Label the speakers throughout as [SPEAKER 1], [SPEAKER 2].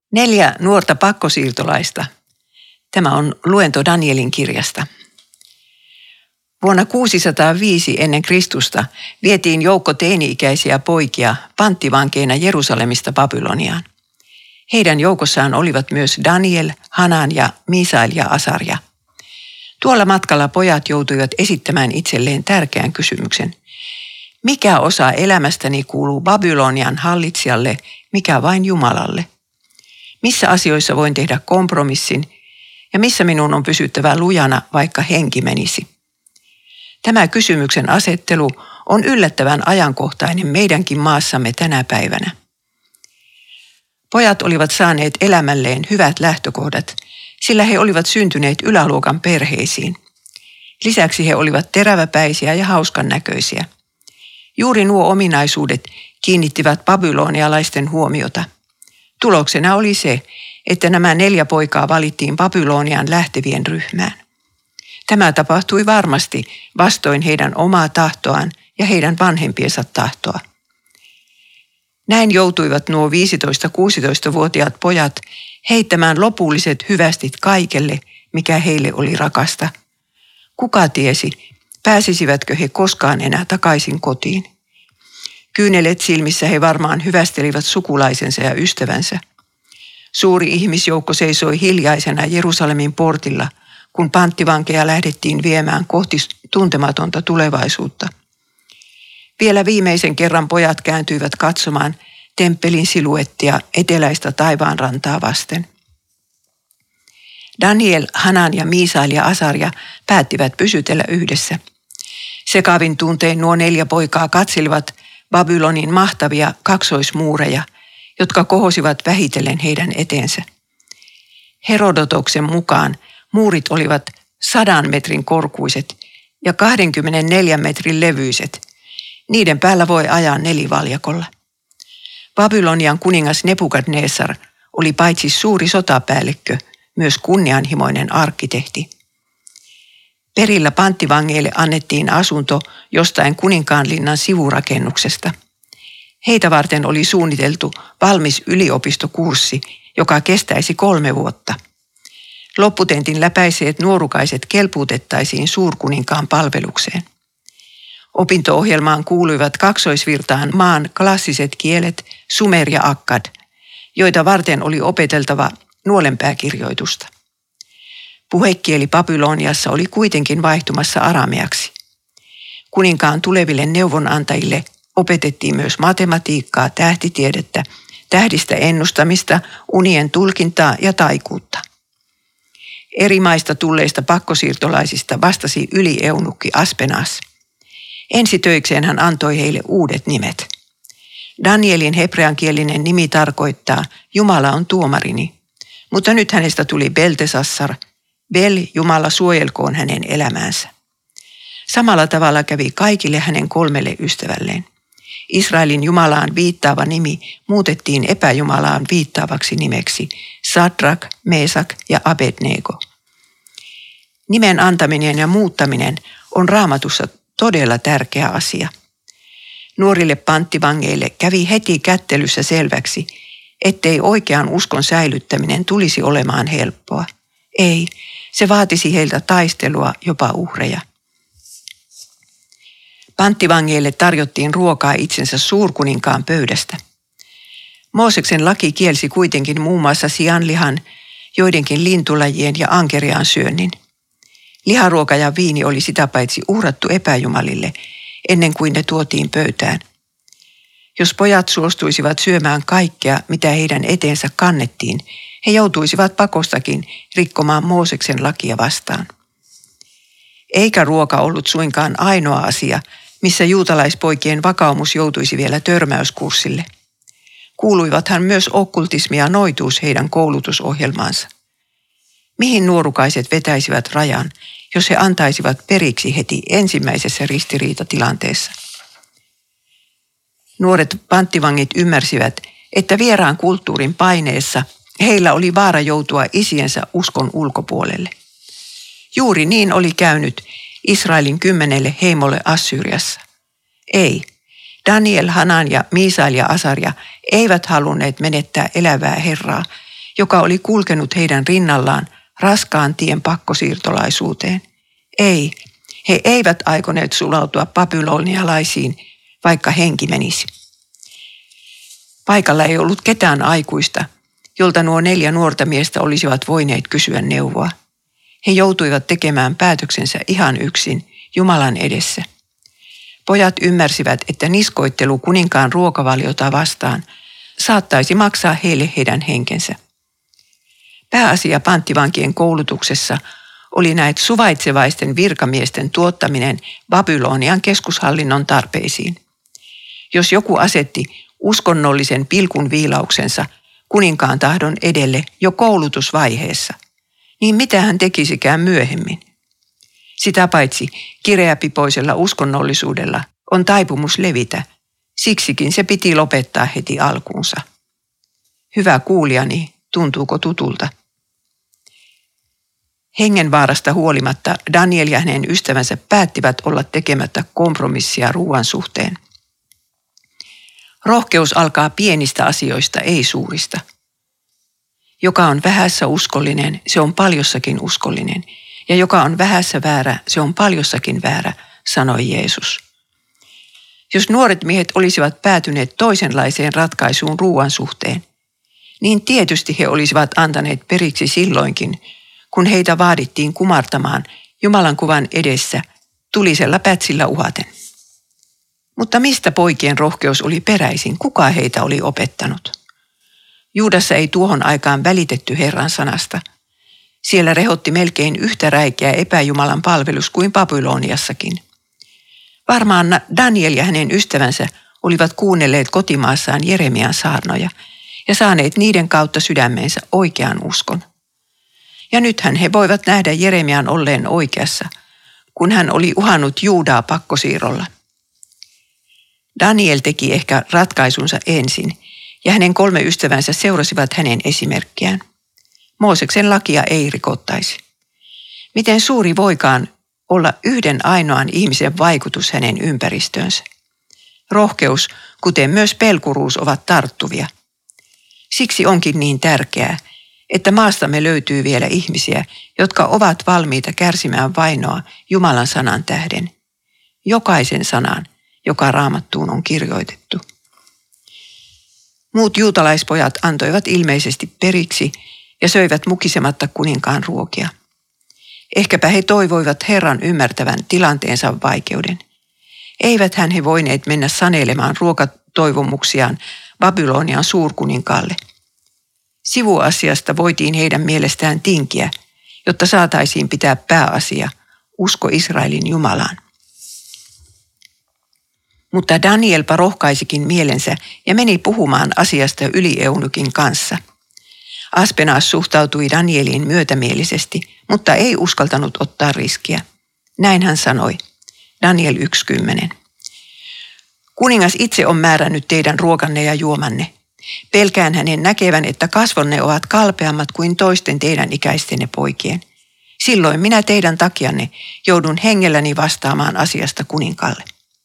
[SPEAKER 1] 4 nuorta pakkosiirtolaista. Tämä on luento Danielin kirjasta. Vuonna 605 ennen Kristusta vietiin joukko teini-ikäisiä poikia panttivankeina Jerusalemista Babyloniaan. Heidän joukossaan olivat myös Daniel, Hanania, Miisael ja Asaria. Tuolla matkalla pojat joutuivat esittämään itselleen tärkeän kysymyksen. Mikä osa elämästäni kuuluu Babylonian hallitsijalle, mikä vain Jumalalle? Missä asioissa voin tehdä kompromissin ja missä minun on pysyttävä lujana, vaikka henki menisi? Tämä kysymyksen asettelu on yllättävän ajankohtainen meidänkin maassamme tänä päivänä. Pojat olivat saaneet elämälleen hyvät lähtökohdat, sillä he olivat syntyneet yläluokan perheisiin. Lisäksi he olivat teräväpäisiä ja hauskan näköisiä. Juuri nuo ominaisuudet kiinnittivät babylonialaisten huomiota. Tuloksena oli se, että nämä 4 poikaa valittiin Babyloniaan lähtevien ryhmään. Tämä tapahtui varmasti vastoin heidän omaa tahtoaan ja heidän vanhempiensa tahtoa. Näin joutuivat nuo 15-16-vuotiaat pojat heittämään lopulliset hyvästit kaikelle, mikä heille oli rakasta. Kuka tiesi, pääsisivätkö he koskaan enää takaisin kotiin? Kyynelet silmissä he varmaan hyvästelivät sukulaisensa ja ystävänsä. Suuri ihmisjoukko seisoi hiljaisena Jerusalemin portilla, kun panttivankeja lähdettiin viemään kohti tuntematonta tulevaisuutta. Vielä viimeisen kerran pojat kääntyivät katsomaan temppelin siluettia eteläistä taivaanrantaa vasten. Daniel, Hanania, Miisael ja Asaria päättivät pysytellä yhdessä. Sekavin tuntein nuo 4 poikaa katselivat Babylonin mahtavia kaksoismuureja, jotka kohosivat vähitellen heidän eteensä. Herodotoksen mukaan muurit olivat 100 metrin korkuiset ja 24 metrin levyiset. Niiden päällä voi ajaa 4-valjakolla. Babylonian kuningas Nebukadnessar oli paitsi suuri sotapäällikkö, myös kunnianhimoinen arkkitehti. Perillä panttivangeille annettiin asunto jostain kuninkaanlinnan sivurakennuksesta. Heitä varten oli suunniteltu valmis yliopistokurssi, joka kestäisi 3 vuotta. Lopputentin läpäiseet nuorukaiset kelpuutettaisiin suurkuninkaan palvelukseen. Opinto-ohjelmaan kuuluivat kaksoisvirtaan maan klassiset kielet sumer ja akkad, joita varten oli opeteltava nuolenpääkirjoitusta. Puhekieli Babyloniassa oli kuitenkin vaihtumassa arameaksi. Kuninkaan tuleville neuvonantajille opetettiin myös matematiikkaa, tähtitiedettä, tähdistä ennustamista, unien tulkintaa ja taikuutta. Eri maista tulleista pakkosiirtolaisista vastasi ylieunukki Aspenas. Ensi töikseen hän antoi heille uudet nimet. Danielin hebreankielinen nimi tarkoittaa Jumala on tuomarini, mutta nyt hänestä tuli Beltesassar, Bel, Jumala suojelkoon hänen elämäänsä. Samalla tavalla kävi kaikille hänen 3 ystävälleen. Israelin Jumalaan viittaava nimi muutettiin epäjumalaan viittaavaksi nimeksi Sadrak, Mesak ja Abednego. Nimen antaminen ja muuttaminen on Raamatussa todella tärkeä asia. Nuorille panttivangeille kävi heti kättelyssä selväksi, ettei oikean uskon säilyttäminen tulisi olemaan helppoa. Ei, se vaatisi heiltä taistelua, jopa uhreja. Panttivangeille tarjottiin ruokaa itsensä suurkuninkaan pöydästä. Mooseksen laki kielsi kuitenkin muun muassa sianlihan, joidenkin lintulajien ja ankeriaan syönnin. Liharuoka ja viini oli sitä paitsi uhrattu epäjumalille ennen kuin ne tuotiin pöytään. Jos pojat suostuisivat syömään kaikkea, mitä heidän eteensä kannettiin, he joutuisivat pakostakin rikkomaan Mooseksen lakia vastaan. Eikä ruoka ollut suinkaan ainoa asia, missä juutalaispoikien vakaumus joutuisi vielä törmäyskurssille. Kuuluivathan myös okkultismi ja noituus heidän koulutusohjelmaansa. Mihin nuorukaiset vetäisivät rajan, jos he antaisivat periksi heti ensimmäisessä ristiriitatilanteessa? Nuoret panttivangit ymmärsivät, että vieraan kulttuurin paineessa heillä oli vaara joutua isiensä uskon ulkopuolelle. Juuri niin oli käynyt Israelin 10 heimolle Assyriassa. Ei, Daniel, Hanania, Miisael ja Asaria eivät halunneet menettää elävää Herraa, joka oli kulkenut heidän rinnallaan raskaan tien pakkosiirtolaisuuteen. Ei, he eivät aikoneet sulautua babylonialaisiin, vaikka henki menisi. Paikalla ei ollut ketään aikuista, jolta nuo 4 nuorta miestä olisivat voineet kysyä neuvoa. He joutuivat tekemään päätöksensä ihan yksin Jumalan edessä. Pojat ymmärsivät, että niskoittelu kuninkaan ruokavaliota vastaan saattaisi maksaa heille heidän henkensä. Pääasia panttivankien koulutuksessa oli näet suvaitsevaisten virkamiesten tuottaminen Babylonian keskushallinnon tarpeisiin. Jos joku asetti uskonnollisen pilkunviilauksensa kuninkaan tahdon edelle jo koulutusvaiheessa, niin mitä hän tekisikään myöhemmin? Sitä paitsi kireäpipoisella uskonnollisuudella on taipumus levitä, siksikin se piti lopettaa heti alkuunsa. Hyvä kuulijani, tuntuuko tutulta? Hengenvaarasta huolimatta Daniel ja hänen ystävänsä päättivät olla tekemättä kompromissia ruoan suhteen. Rohkeus alkaa pienistä asioista, ei suurista. Joka on vähässä uskollinen, se on paljossakin uskollinen. Ja joka on vähässä väärä, se on paljossakin väärä, sanoi Jeesus. Jos nuoret miehet olisivat päätyneet toisenlaiseen ratkaisuun ruoan suhteen, niin tietysti he olisivat antaneet periksi silloinkin, kun heitä vaadittiin kumartamaan Jumalan kuvan edessä tulisella pätsillä uhaten. Mutta mistä poikien rohkeus oli peräisin? Kuka heitä oli opettanut? Juudassa ei tuohon aikaan välitetty Herran sanasta. Siellä rehotti melkein yhtä räikeä epäjumalan palvelus kuin Babyloniassakin. Varmaan Daniel ja hänen ystävänsä olivat kuunnelleet kotimaassaan Jeremian saarnoja ja saaneet niiden kautta sydämeensä oikean uskon. Ja nythän he voivat nähdä Jeremian olleen oikeassa, kun hän oli uhannut Juudaa pakkosiirrolla. Daniel teki ehkä ratkaisunsa ensin, ja hänen 3 ystävänsä seurasivat hänen esimerkkiään. Mooseksen lakia ei rikottaisi. Miten suuri voikaan olla yhden ainoan ihmisen vaikutus hänen ympäristöönsä? Rohkeus, kuten myös pelkuruus, ovat tarttuvia. Siksi onkin niin tärkeää, että maastamme löytyy vielä ihmisiä, jotka ovat valmiita kärsimään vainoa Jumalan sanan tähden. Jokaisen sanan, joka Raamattuun on kirjoitettu. Muut juutalaispojat antoivat ilmeisesti periksi ja söivät mukisematta kuninkaan ruokia. Ehkäpä he toivoivat Herran ymmärtävän tilanteensa vaikeuden. Eiväthän he voineet mennä sanelemaan ruokatoivomuksiaan Babylonian suurkuninkaalle. Sivuasiasta voitiin heidän mielestään tinkiä, jotta saataisiin pitää pääasia, usko Israelin Jumalaan. Mutta Danielpa rohkaisikin mielensä ja meni puhumaan asiasta ylieunukin kanssa. Aspenaas suhtautui Danieliin myötämielisesti, mutta ei uskaltanut ottaa riskiä. Näin hän sanoi. Daniel 1:10. Kuningas itse on määrännyt teidän ruokanne ja juomanne. Pelkään hänen näkevän, että kasvonne ovat kalpeammat kuin toisten teidän ikäistenne poikien. Silloin minä teidän takianne joudun hengelläni vastaamaan asiasta kuninkaalle.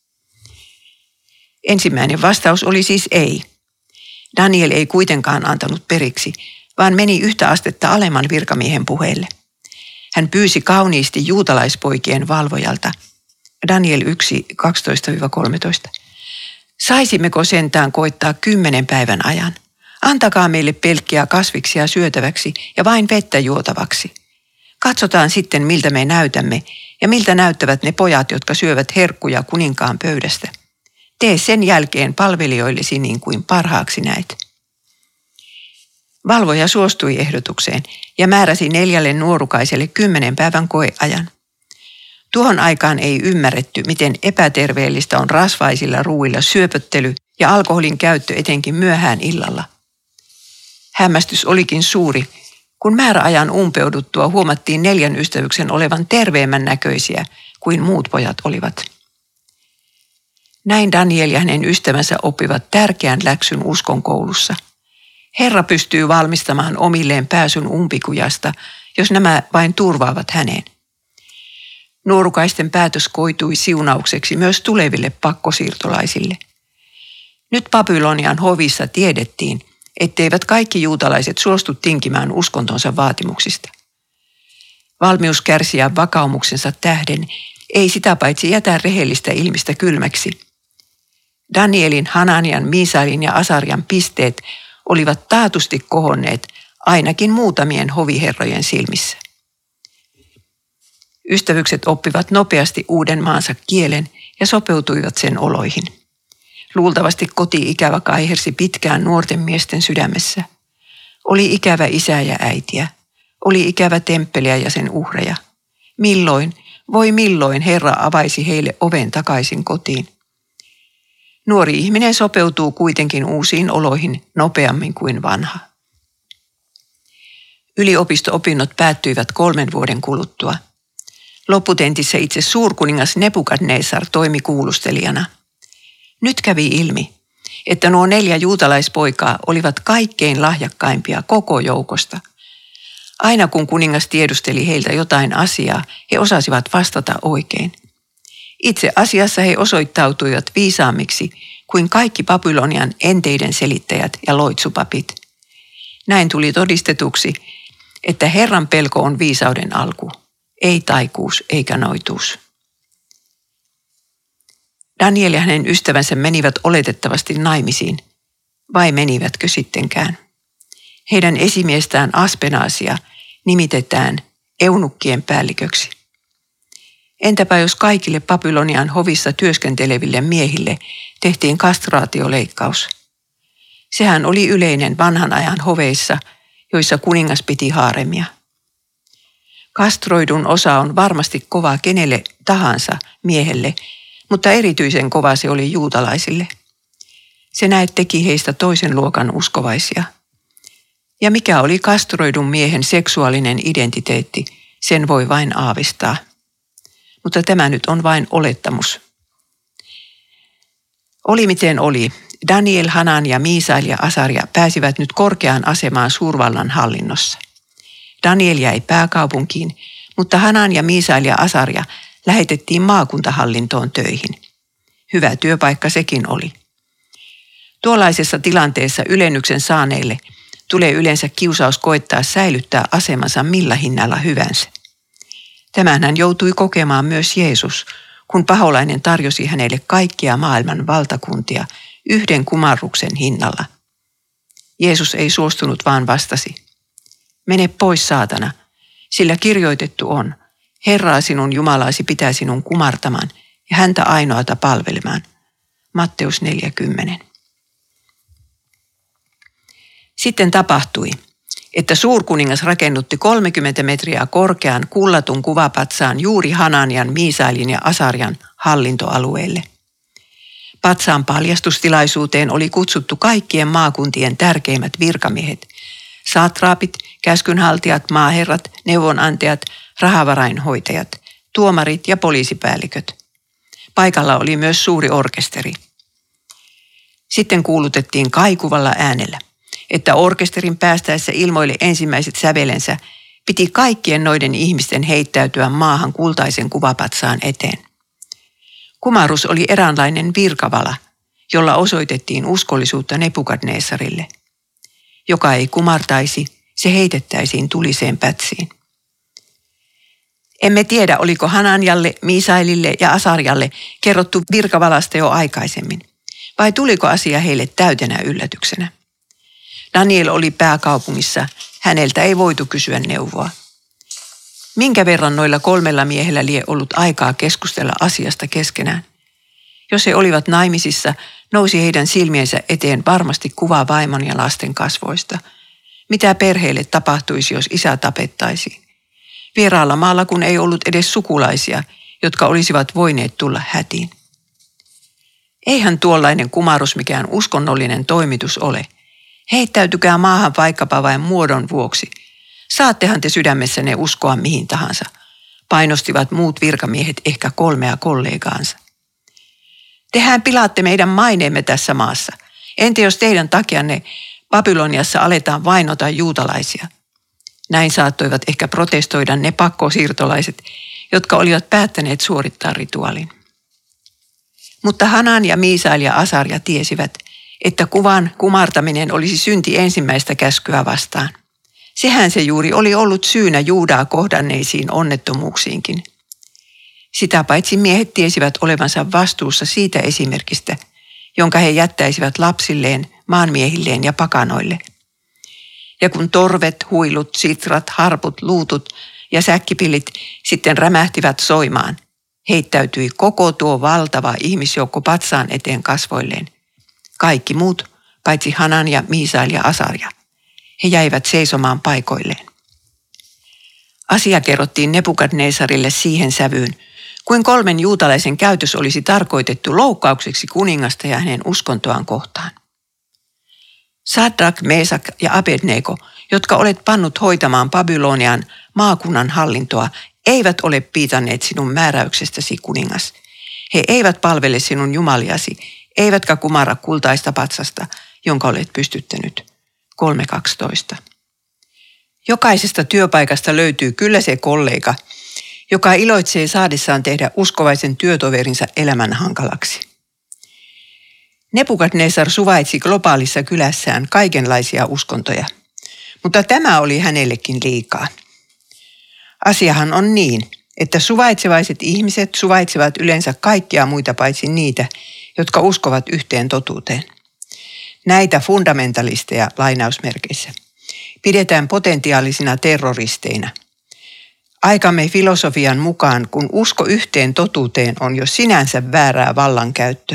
[SPEAKER 1] Ensimmäinen vastaus oli siis ei. Daniel ei kuitenkaan antanut periksi, vaan meni yhtä astetta alemman virkamiehen puheelle. Hän pyysi kauniisti juutalaispoikien valvojalta. Daniel 1:12-13. Saisimmeko sentään koittaa 10 päivän ajan? Antakaa meille pelkkiä kasviksia syötäväksi ja vain vettä juotavaksi. Katsotaan sitten, miltä me näytämme ja miltä näyttävät ne pojat, jotka syövät herkkuja kuninkaan pöydästä. Tee sen jälkeen palvelijoillesi niin kuin parhaaksi näet. Valvoja suostui ehdotukseen ja määräsi 4 nuorukaiselle 10 päivän koeajan. Tuohon aikaan ei ymmärretty, miten epäterveellistä on rasvaisilla ruuilla syöpöttely ja alkoholin käyttö etenkin myöhään illalla. Hämmästys olikin suuri, kun määräajan umpeuduttua huomattiin 4 ystävyksen olevan terveemmän näköisiä kuin muut pojat olivat. Näin Daniel ja hänen ystävänsä oppivat tärkeän läksyn uskon koulussa. Herra pystyy valmistamaan omilleen pääsyn umpikujasta, jos nämä vain turvaavat häneen. Nuorukaisten päätös koitui siunaukseksi myös tuleville pakkosiirtolaisille. Nyt Babylonian hovissa tiedettiin, etteivät kaikki juutalaiset suostu tinkimään uskontonsa vaatimuksista. Valmius kärsiä vakaumuksensa tähden ei sitä paitsi jätä rehellistä ilmistä kylmäksi. Danielin, Hananian, Miisaelin ja Asarian pisteet olivat taatusti kohonneet ainakin muutamien hoviherrojen silmissä. Ystävykset oppivat nopeasti uuden maansa kielen ja sopeutuivat sen oloihin. Luultavasti koti-ikävä kaihersi pitkään nuorten miesten sydämessä. Oli ikävä isää ja äitiä. Oli ikävä temppeliä ja sen uhreja. Milloin Herra avaisi heille oven takaisin kotiin? Nuori ihminen sopeutuu kuitenkin uusiin oloihin nopeammin kuin vanha. Yliopisto-opinnot päättyivät 3 vuoden kuluttua. Lopputentissä itse suurkuningas Nebukadnessar toimi kuulustelijana. Nyt kävi ilmi, että nuo 4 juutalaispoikaa olivat kaikkein lahjakkaimpia koko joukosta. Aina kun kuningas tiedusteli heiltä jotain asiaa, he osasivat vastata oikein. Itse asiassa he osoittautuivat viisaammiksi kuin kaikki Babylonian enteiden selittäjät ja loitsupapit. Näin tuli todistetuksi, että Herran pelko on viisauden alku, ei taikuus eikä noituus. Daniel ja hänen ystävänsä menivät oletettavasti naimisiin, vai menivätkö sittenkään? Heidän esimiestään Aspenaasia nimitetään eunukkien päälliköksi. Entäpä jos kaikille Babylonian hovissa työskenteleville miehille tehtiin kastraatioleikkaus? Sehän oli yleinen vanhan ajan hoveissa, joissa kuningas piti haaremia. Kastroidun osa on varmasti kova kenelle tahansa miehelle, mutta erityisen kova se oli juutalaisille. Se näet teki heistä toisen luokan uskovaisia. Ja mikä oli kastroidun miehen seksuaalinen identiteetti, sen voi vain aavistaa. Mutta tämä nyt on vain olettamus. Oli miten oli, Daniel, Hanania, Miisael ja Asaria pääsivät nyt korkeaan asemaan suurvallan hallinnossa. Daniel jäi pääkaupunkiin, mutta Hanania, Miisael ja Asaria lähetettiin maakuntahallintoon töihin. Hyvä työpaikka sekin oli. Tuollaisessa tilanteessa ylennyksen saaneille tulee yleensä kiusaus koettaa säilyttää asemansa millä hinnalla hyvänsä. Tämän hän joutui kokemaan myös Jeesus, kun paholainen tarjosi hänelle kaikkia maailman valtakuntia yhden kumarruksen hinnalla. Jeesus ei suostunut, vaan vastasi: "Mene pois, saatana, sillä kirjoitettu on, Herraa sinun Jumalasi pitää sinun kumartamaan ja häntä ainoata palvelemaan." Matteus 4:10. Sitten tapahtui, että suurkuningas rakennutti 30 metriä korkean kullatun kuvapatsaan juuri Hananian, Miisaelin ja Asarian hallintoalueelle. Patsaan paljastustilaisuuteen oli kutsuttu kaikkien maakuntien tärkeimmät virkamiehet, saatraapit, käskynhaltijat, maaherrat, neuvonantajat, rahavarainhoitajat, tuomarit ja poliisipäälliköt. Paikalla oli myös suuri orkesteri. Sitten kuulutettiin kaikuvalla äänellä, että orkesterin päästäessä ilmoille ensimmäiset sävelensä piti kaikkien noiden ihmisten heittäytyä maahan kultaisen kuvapatsaan eteen. Kumarus oli eräänlainen virkavala, jolla osoitettiin uskollisuutta Nebukadnessarille. Joka ei kumartaisi, se heitettäisiin tuliseen pätsiin. Emme tiedä, oliko Hananialle, Miisaelille ja Asarialle kerrottu virkavalasta jo aikaisemmin, vai tuliko asia heille täytenä yllätyksenä. Daniel oli pääkaupungissa, häneltä ei voitu kysyä neuvoa. Minkä verran noilla 3 miehellä lie ollut aikaa keskustella asiasta keskenään? Jos he olivat naimisissa, nousi heidän silmiensä eteen varmasti kuva vaimon ja lasten kasvoista. Mitä perheelle tapahtuisi, jos isä tapettaisiin? Vieraalla maalla kun ei ollut edes sukulaisia, jotka olisivat voineet tulla hätiin. Eihän tuollainen kumarus mikään uskonnollinen toimitus ole. Heittäytykää maahan vaikkapa vain muodon vuoksi. Saattehan te sydämessänne uskoa mihin tahansa, painostivat muut virkamiehet ehkä 3 kollegaansa. Tehän pilaatte meidän maineemme tässä maassa. Entä jos teidän takianne Babyloniassa aletaan vainota juutalaisia? Näin saattoivat ehkä protestoida ne pakkosiirtolaiset, jotka olivat päättäneet suorittaa rituaalin. Mutta Hanania, Miisael ja Asaria tiesivät, että kuvan kumartaminen olisi synti ensimmäistä käskyä vastaan. Sehän se juuri oli ollut syynä Juudaa kohdanneisiin onnettomuuksiinkin. Sitä paitsi miehet tiesivät olevansa vastuussa siitä esimerkistä, jonka he jättäisivät lapsilleen, maanmiehilleen ja pakanoille. Ja kun torvet, huilut, sitrat, harput, luutut ja säkkipillit sitten rämähtivät soimaan, heittäytyi koko tuo valtava ihmisjoukko patsaan eteen kasvoilleen. Kaikki muut, paitsi Hanania, Miisael ja Asaria. He jäivät seisomaan paikoilleen. Asia kerrottiin Nebukadneesarille siihen sävyyn, kuin 3 juutalaisen käytös olisi tarkoitettu loukkaukseksi kuningasta ja hänen uskontoaan kohtaan. Sadrak, Meesak ja Abednego, jotka olet pannut hoitamaan Babylonian maakunnan hallintoa, eivät ole piitanneet sinun määräyksestäsi, kuningas. He eivät palvele sinun jumaliasi, eivätkä kumara kultaista patsasta, jonka olet pystyttänyt. 3.12. Jokaisesta työpaikasta löytyy kyllä se kollega, joka iloitsee saadessaan tehdä uskovaisen työtoverinsa elämän hankalaksi. Nebukadnessar suvaitsi globaalissa kylässään kaikenlaisia uskontoja, mutta tämä oli hänellekin liikaa. Asiahan on niin, että suvaitsevaiset ihmiset suvaitsevat yleensä kaikkia muita paitsi niitä, jotka uskovat yhteen totuuteen. Näitä fundamentalisteja lainausmerkeissä pidetään potentiaalisina terroristeina. Aikamme filosofian mukaan, kun usko yhteen totuuteen on jo sinänsä väärää vallankäyttöä.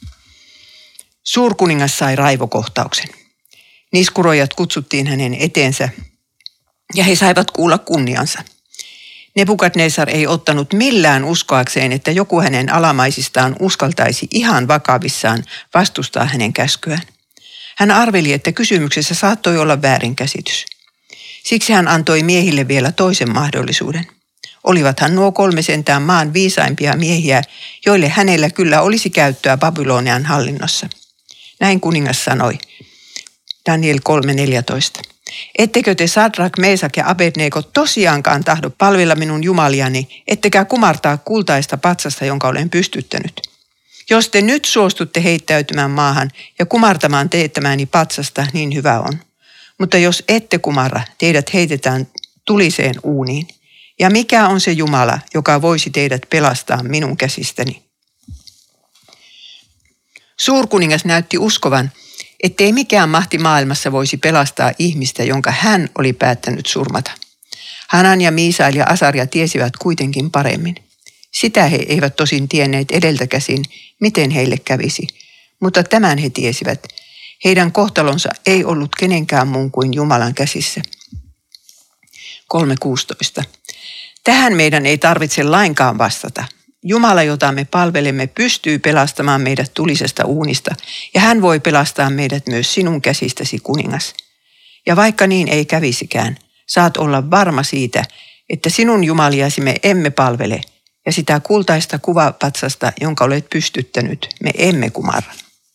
[SPEAKER 1] Suurkuningas sai raivokohtauksen. Niskuroijat kutsuttiin hänen eteensä ja he saivat kuulla kunniansa. Nebukadnessar ei ottanut millään uskoakseen, että joku hänen alamaisistaan uskaltaisi ihan vakavissaan vastustaa hänen käskyään. Hän arveli, että kysymyksessä saattoi olla väärinkäsitys. Siksi hän antoi miehille vielä toisen mahdollisuuden. Olivathan nuo 3 sentään maan viisaimpia miehiä, joille hänellä kyllä olisi käyttöä Babylonian hallinnossa. Näin kuningas sanoi. Daniel 3.14. Ettekö te Sadrak, Meesak ja Abednego tosiaankaan tahdo palvella minun jumaliani, ettekä kumartaa kultaista patsasta, jonka olen pystyttänyt? Jos te nyt suostutte heittäytymään maahan ja kumartamaan teettämääni patsasta, niin hyvä on. Mutta jos ette kumarra, teidät heitetään tuliseen uuniin. Ja mikä on se Jumala, joka voisi teidät pelastaa minun käsistäni? Suurkuningas näytti uskovan, ettei mikään mahti maailmassa voisi pelastaa ihmistä, jonka hän oli päättänyt surmata. Hanania, Miisael ja Asaria tiesivät kuitenkin paremmin. Sitä he eivät tosin tienneet edeltä käsin, miten heille kävisi, mutta tämän he tiesivät. Heidän kohtalonsa ei ollut kenenkään muun kuin Jumalan käsissä. 3.16. Tähän meidän ei tarvitse lainkaan vastata. Jumala, jota me palvelemme, pystyy pelastamaan meidät tulisesta uunista, ja hän voi pelastaa meidät myös sinun käsistäsi, kuningas. Ja vaikka niin ei kävisikään, saat olla varma siitä, että sinun jumaliasi me emme palvele, ja sitä kultaista kuvapatsasta, jonka olet pystyttänyt, me emme kumarra.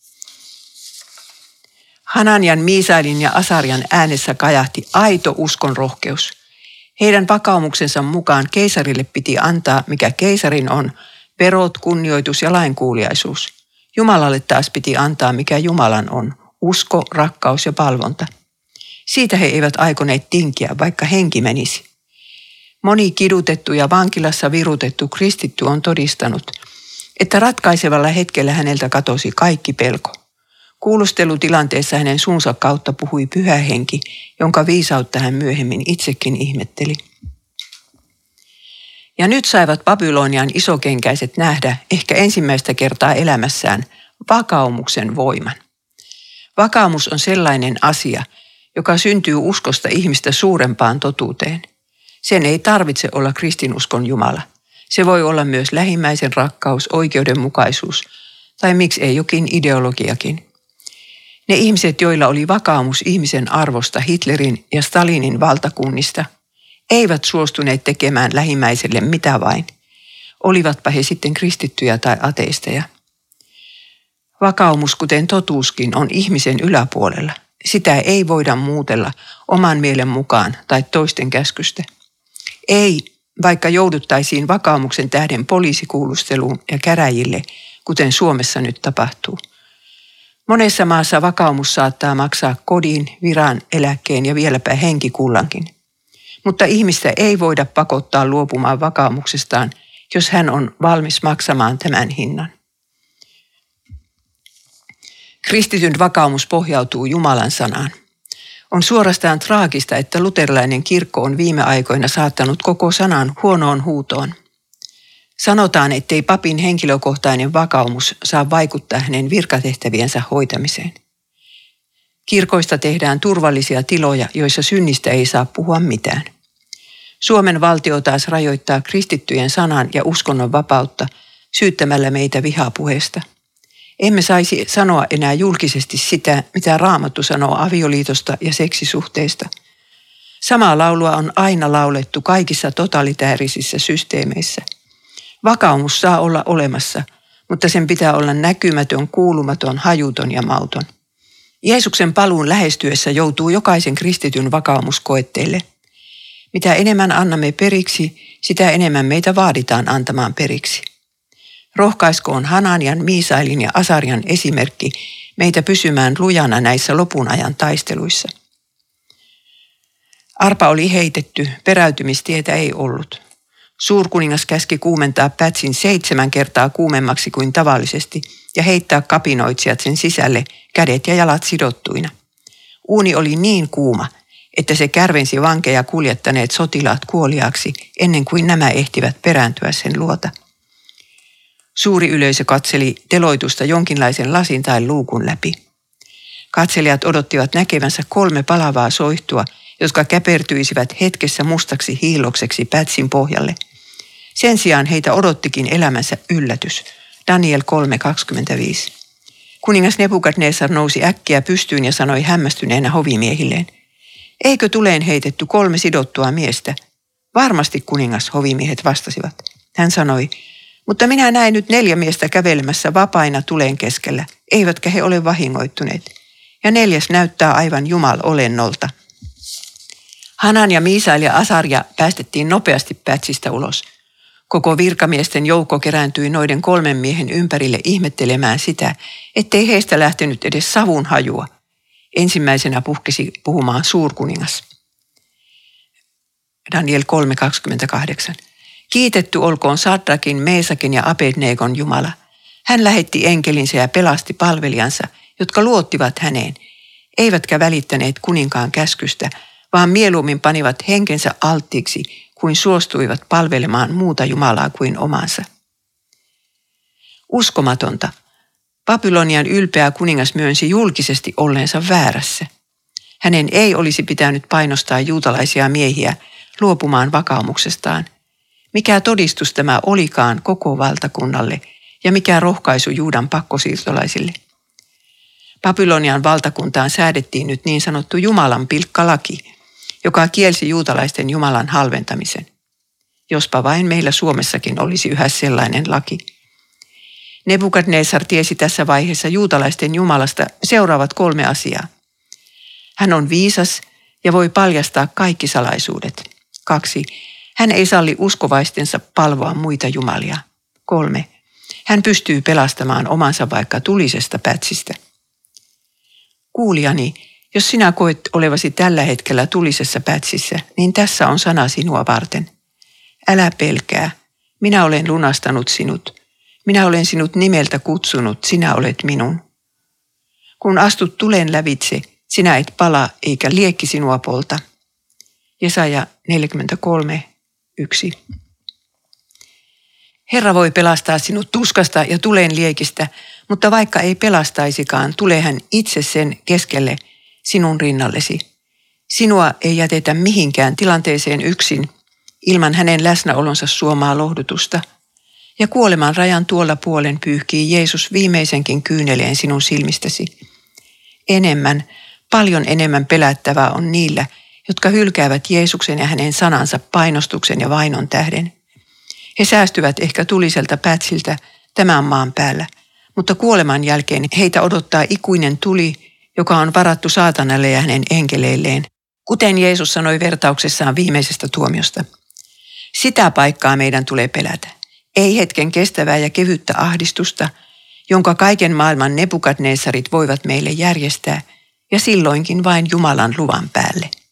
[SPEAKER 1] Hananian, Miisaelin ja Asarian äänessä kajahti aito uskon rohkeus. Heidän vakaumuksensa mukaan keisarille piti antaa, mikä keisarin on, verot, kunnioitus ja lainkuuliaisuus. Jumalalle taas piti antaa, mikä Jumalan on, usko, rakkaus ja palvonta. Siitä he eivät aikoneet tinkiä, vaikka henki menisi. Moni kidutettu ja vankilassa virutettu kristitty on todistanut, että ratkaisevalla hetkellä häneltä katosi kaikki pelko. Kuulustelutilanteessa hänen suunsa kautta puhui Pyhä Henki, jonka viisautta hän myöhemmin itsekin ihmetteli. Ja nyt saivat Babylonian isokenkäiset nähdä ehkä ensimmäistä kertaa elämässään vakaumuksen voiman. Vakaumus on sellainen asia, joka syntyy uskosta ihmistä suurempaan totuuteen. Sen ei tarvitse olla kristinuskon Jumala. Se voi olla myös lähimmäisen rakkaus, oikeudenmukaisuus tai miksi ei jokin ideologiakin. Ne ihmiset, joilla oli vakaumus ihmisen arvosta Hitlerin ja Stalinin valtakunnista, eivät suostuneet tekemään lähimmäiselle mitä vain, olivatpa he sitten kristittyjä tai ateisteja. Vakaumus, kuten totuuskin, on ihmisen yläpuolella. Sitä ei voida muutella oman mielen mukaan tai toisten käskystä. Ei, vaikka jouduttaisiin vakaumuksen tähden poliisikuulusteluun ja käräjille, kuten Suomessa nyt tapahtuu. Monessa maassa vakaumus saattaa maksaa kodin, viran, eläkkeen ja vieläpä henkikullankin. Mutta ihmistä ei voida pakottaa luopumaan vakaumuksestaan, jos hän on valmis maksamaan tämän hinnan. Kristityn vakaumus pohjautuu Jumalan sanaan. On suorastaan traagista, että luterilainen kirkko on viime aikoina saattanut koko sanan huonoon huutoon. Sanotaan, ettei papin henkilökohtainen vakaumus saa vaikuttaa hänen virkatehtäviensä hoitamiseen. Kirkoista tehdään turvallisia tiloja, joissa synnistä ei saa puhua mitään. Suomen valtio taas rajoittaa kristittyjen sanan ja uskonnon vapautta syyttämällä meitä vihapuheesta. Emme saisi sanoa enää julkisesti sitä, mitä Raamattu sanoo avioliitosta ja seksisuhteista. Samaa laulua on aina laulettu kaikissa totalitäärisissä systeemeissä. Vakaumus saa olla olemassa, mutta sen pitää olla näkymätön, kuulumaton, hajuton ja mauton. Jeesuksen paluun lähestyessä joutuu jokaisen kristityn vakaumus koetteille. Mitä enemmän annamme periksi, sitä enemmän meitä vaaditaan antamaan periksi. Rohkaiskoon Hananian, Miisailin ja Asarian esimerkki meitä pysymään lujana näissä lopun ajan taisteluissa. Arpa oli heitetty, peräytymistietä ei ollut. Suurkuningas käski kuumentaa pätsin 7 kertaa kuumemmaksi kuin tavallisesti ja heittää kapinoitsijat sen sisälle, kädet ja jalat sidottuina. Uuni oli niin kuuma, että se kärvensi vankeja kuljettaneet sotilaat kuoliaaksi ennen kuin nämä ehtivät perääntyä sen luota. Suuri yleisö katseli teloitusta jonkinlaisen lasin tai luukun läpi. Katselijat odottivat näkevänsä 3 palavaa soihtua, jotka käpertyisivät hetkessä mustaksi hiillokseksi pätsin pohjalle. Sen sijaan heitä odottikin elämänsä yllätys. Daniel 3.25. Kuningas Nebukadnessar nousi äkkiä pystyyn ja sanoi hämmästyneenä hovimiehilleen: "Eikö tuleen heitetty 3 sidottua miestä?" "Varmasti, kuningas", hovimiehet vastasivat. Hän sanoi: "Mutta minä näin nyt 4 miestä kävelemässä vapaina tulen keskellä, eivätkä he ole vahingoittuneet. Ja 4. näyttää aivan Jumal-olennolta." Hanania, Miisail ja Asaria päästettiin nopeasti pätsistä ulos. Koko virkamiesten joukko kerääntyi noiden 3 miehen ympärille ihmettelemään sitä, ettei heistä lähtenyt edes savun hajua. Ensimmäisenä puhkesi puhumaan suurkuningas. Daniel 3.28. "Kiitetty olkoon Sadrakin, Meesakin ja Abednegon Jumala. Hän lähetti enkelinsä ja pelasti palvelijansa, jotka luottivat häneen, eivätkä välittäneet kuninkaan käskystä, vaan mieluummin panivat henkensä alttiiksi, kuin suostuivat palvelemaan muuta Jumalaa kuin omansa." Uskomatonta. Babylonian ylpeä kuningas myönsi julkisesti olleensa väärässä. Hänen ei olisi pitänyt painostaa juutalaisia miehiä luopumaan vakaumuksestaan. Mikä todistus tämä olikaan koko valtakunnalle ja mikä rohkaisu Juudan pakkosiirtolaisille. Babylonian valtakuntaan säädettiin nyt niin sanottu Jumalan pilkkalaki, joka kielsi juutalaisten Jumalan halventamisen. Jospa vain meillä Suomessakin olisi yhä sellainen laki. Nebukadnessar tiesi tässä vaiheessa juutalaisten Jumalasta seuraavat 3 asiaa. Hän on viisas ja voi paljastaa kaikki salaisuudet. 2. Hän ei salli uskovaistensa palvoa muita jumalia. 3. Hän pystyy pelastamaan omansa vaikka tulisesta pätsistä. Kuulijani, jos sinä koet olevasi tällä hetkellä tulisessa pätsissä, niin tässä on sana sinua varten. Älä pelkää, minä olen lunastanut sinut. Minä olen sinut nimeltä kutsunut, sinä olet minun. Kun astut tulen lävitse, sinä et pala eikä liekki sinua polta. Jesaja 43.1. Herra voi pelastaa sinut tuskasta ja tulen liekistä, mutta vaikka ei pelastaisikaan, tulee hän itse sen keskelle sinun rinnallesi. Sinua ei jätetä mihinkään tilanteeseen yksin, ilman hänen läsnäolonsa suomaa lohdutusta. Ja kuoleman rajan tuolla puolen pyyhkii Jeesus viimeisenkin kyyneleen sinun silmistäsi. Enemmän, paljon enemmän pelättävää on niillä, jotka hylkäävät Jeesuksen ja hänen sanansa painostuksen ja vainon tähden. He säästyvät ehkä tuliselta pätsiltä tämän maan päällä, mutta kuoleman jälkeen heitä odottaa ikuinen tuli, joka on varattu saatanalle ja hänen enkeleilleen, kuten Jeesus sanoi vertauksessaan viimeisestä tuomiosta. Sitä paikkaa meidän tulee pelätä. Ei hetken kestävää ja kevyttä ahdistusta, jonka kaiken maailman Nebukadnesarit voivat meille järjestää, ja silloinkin vain Jumalan luvan päälle.